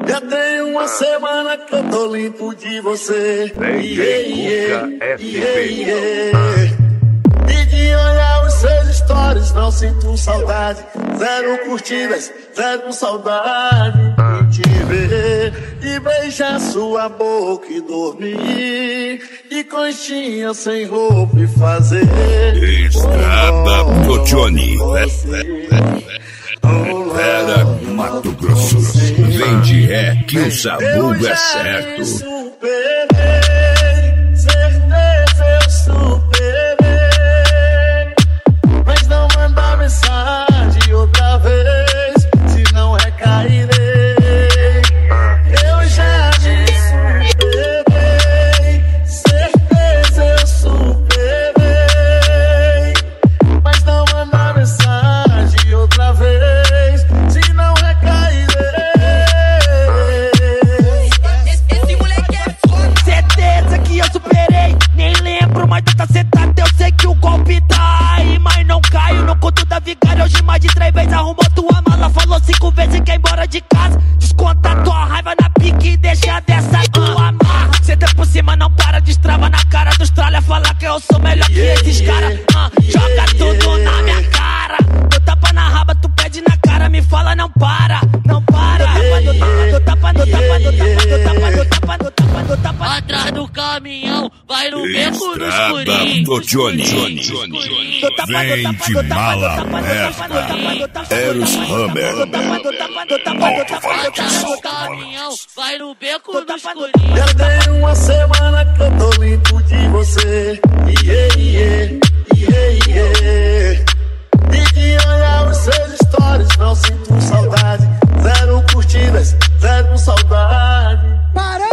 Já tem uma semana que eu tô limpo de você. E de olhar os seus stories não sinto saudade. Zero curtidas, zero saudade de te ver e beijar sua boca e dormir de conchinha sem roupa e fazer Estrada do Johnny. Era Mato Grosso. Vende que o sabor é certo. Certeza eu superei, mas não manda mensagem outra vez, senão recairei. Eu já te superei, certeza eu superei, mas não manda mensagem outra vez, senão recairei. Esse moleque é foda. Certeza que eu superei, nem lembro, mas tu tá sentado, eu sei que o golpe tá aí, mas não caio no conto da vigária. Hoje mais de 3 vezes arrumou tua mala, falou 5 vezes que é embora de casa. Desconta tua raiva na pique e deixa dessa tua amarra. Senta por cima, não para, destrava na cara dos tralha, fala que eu sou melhor que esses caras. Joga tudo na minha cara, eu tapa na raba, tu pede na cara, me fala não para, não para. Do tapa, do tapa, do tapa, do tapa, do tapa, do tapa, do tapa. Atrás do caminhão, vai no beco no escurinho. Do Johnny. Vende mala aberta. Eros Hammer. Atrás do caminhão, vai no beco no escurinho. Já tem uma semana que eu tô limpo de você. E de olhar os seus stories não sinto saudade. Zero curtidas, zero saudade.